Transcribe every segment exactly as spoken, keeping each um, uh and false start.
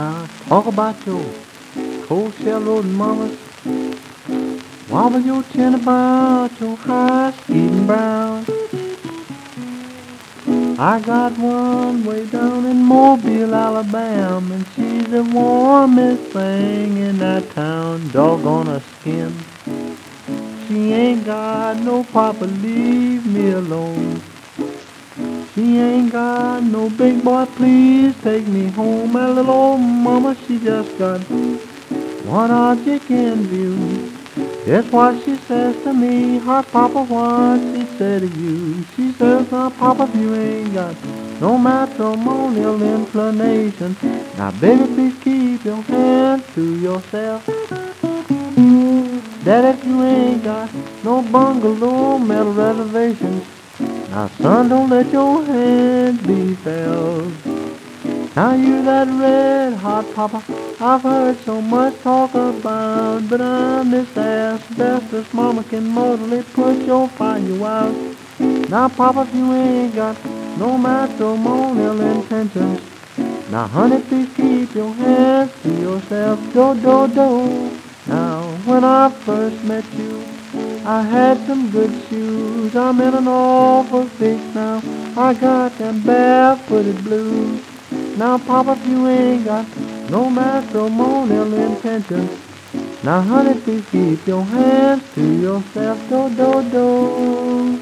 Now, talk about your cold shell loading mamas. Wobble your chin about your high skating brown. I got one way down in Mobile, Alabama, and she's the warmest thing in that town. Doggone her skin. She ain't got no papa, leave me alone. She ain't got no big boy, please take me home. My little old mama, she just got one object in view. That's what she says to me, hot papa, what she said to you. She says, now papa, if you ain't got no matrimonial inclination, now baby, please keep your hands to yourself. That if you ain't got no bungalow metal reservations, now son, don't let your hands be felt. Now you that red hot papa I've heard so much talk about, but I'm this asbestos mama can mortally put your fire out. Now papa, if you ain't got no matrimonial intentions, now honey, please keep your hands to yourself. Do do do. Now when I first met you, I had some good shoes. I'm in an awful fix now. I got them barefooted blues. Now papa, if you ain't got no matrimonial intentions, now honey, please keep your hands to yourself. Do do do.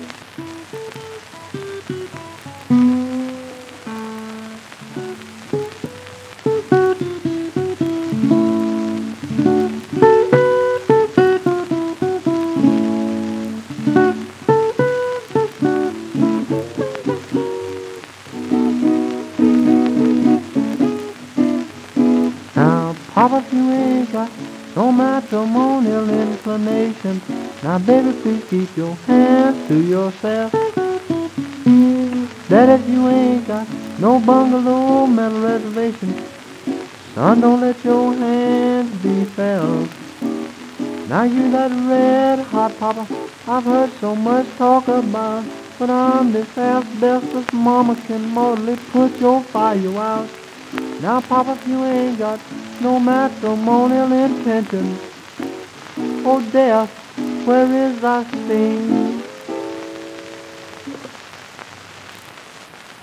Now, papa, if you ain't got no matrimonial inclination, now baby, please keep your hands to yourself. That if you ain't got no bungalow metal reservation, son, don't let your hands be felt. Now you that red hot papa I've heard so much talk about, but I'm this asbestos mama can mortally put your fire out. Now papa, if you ain't got no matrimonial intentions, oh death, where is thy sting?